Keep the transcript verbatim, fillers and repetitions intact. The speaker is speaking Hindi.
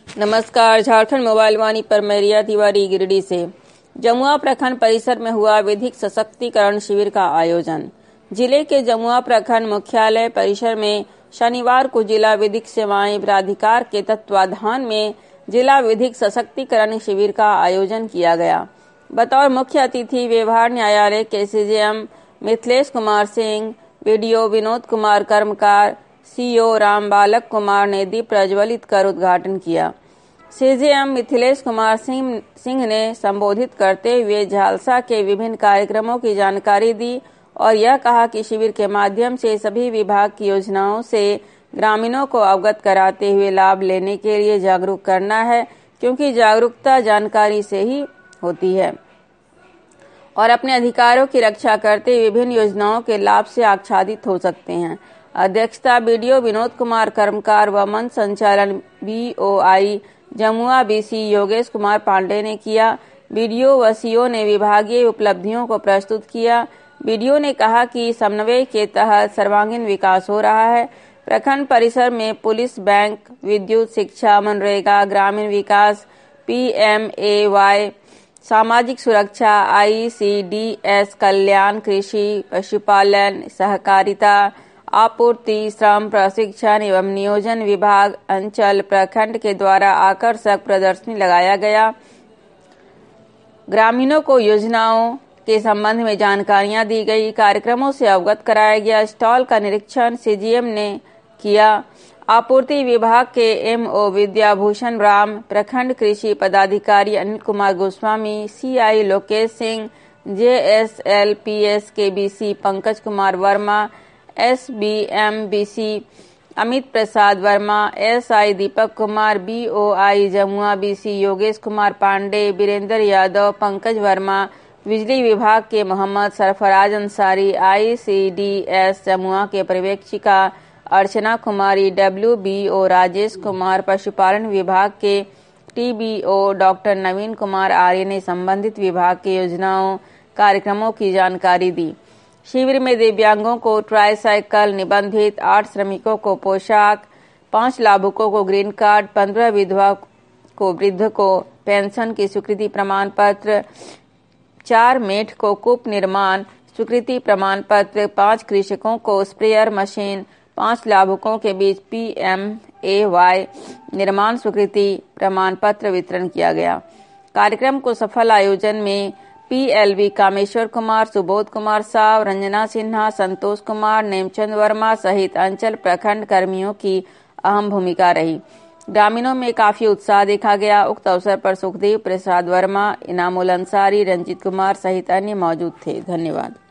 नमस्कार। झारखंड मोबाइल वाणी पर मैं रिया तिवारी गिरिडीह से। जमुआ प्रखंड परिसर में हुआ विधिक सशक्तिकरण शिविर का आयोजन। जिले के जमुआ प्रखंड मुख्यालय परिसर में शनिवार को जिला विधिक सेवाएं प्राधिकार के तत्वाधान में जिला विधिक सशक्तिकरण शिविर का आयोजन किया गया। बतौर मुख्य अतिथि व्यवहार न्यायालय के CJM Mithilesh Kumar Singh, BDO Vinod Kumar Karmakar, CO Ram बालक कुमार ने दीप प्रज्वलित कर उद्घाटन किया। सीजेएम मिथिलेश कुमार सिंह सिंह ने संबोधित करते हुए झालसा के विभिन्न कार्यक्रमों की जानकारी दी और यह कहा कि शिविर के माध्यम से सभी विभाग की योजनाओं से ग्रामीणों को अवगत कराते हुए लाभ लेने के लिए जागरूक करना है, क्योंकि जागरूकता जानकारी से ही होती है और अपने अधिकारों की रक्षा करते हुए विभिन्न योजनाओं के लाभ से आच्छादित हो सकते हैं। अध्यक्षता वीडियो विनोद कुमार कर्मकार व मंच संचालन बीओआई जमुआ बीसी योगेश कुमार पांडे ने किया। वीडियो व सीओ ने विभागीय उपलब्धियों को प्रस्तुत किया। वीडियो ने कहा कि समन्वय के तहत सर्वांगीण विकास हो रहा है। प्रखंड परिसर में पुलिस, बैंक, विद्युत, शिक्षा, मनरेगा, ग्रामीण विकास, पीएमएवाई, सामाजिक सुरक्षा, आईसीडीएस, कल्याण, कृषि, पशुपालन, सहकारिता, आपूर्ति, श्रम प्रशिक्षण एवं नियोजन विभाग, अंचल, प्रखंड के द्वारा आकर्षक प्रदर्शनी लगाया गया। ग्रामीणों को योजनाओं के संबंध में जानकारियां दी गई। कार्यक्रमों से अवगत कराया गया। स्टॉल का निरीक्षण सीजीएम ने किया। आपूर्ति विभाग के एमओ विद्याभूषण राम, प्रखंड कृषि पदाधिकारी अनिल कुमार गोस्वामी, सीआई लोकेश सिंह, जेएसएलपीएस के BC Pankaj Kumar Verma, SBMBC Amit Prasad Verma, SI Deepak Kumar, BOI Jamua BC Yogesh Kumar Pandey, Virendra Yadav, Pankaj Verma, बिजली विभाग के मोहम्मद सरफराज अंसारी, आईसीडीएस जमुआ के पर्यवेक्षिका अर्चना कुमारी, डब्ल्यूबीओ राजेश कुमार, पशुपालन विभाग के टीबीओ डॉक्टर नवीन कुमार आर्य ने संबंधित विभाग के योजनाओं कार्यक्रमों की जानकारी दी। शिविर में दिव्यांगों को ट्राईसाइकिल, निबंधित आठ श्रमिकों को पोशाक, पांच लाभुकों को ग्रीन कार्ड, पंद्रह विधवा को वृद्ध को पेंशन की स्वीकृति प्रमाण पत्र, चार मेठ को कूप निर्माण स्वीकृति प्रमाण पत्र, पांच कृषकों को स्प्रेयर मशीन, पांच लाभुकों के बीच पीएमएवाई निर्माण स्वीकृति प्रमाण पत्र वितरण किया गया। कार्यक्रम को सफल आयोजन में पीएलवी कामेश्वर कुमार, सुबोध कुमार साव, रंजना सिन्हा, संतोष कुमार, नेमचंद वर्मा सहित अंचल प्रखंड कर्मियों की अहम भूमिका रही। ग्रामीणों में काफी उत्साह देखा गया। उक्त अवसर पर सुखदेव प्रसाद वर्मा, इनामुल अंसारी, रंजीत कुमार सहित अन्य मौजूद थे। धन्यवाद।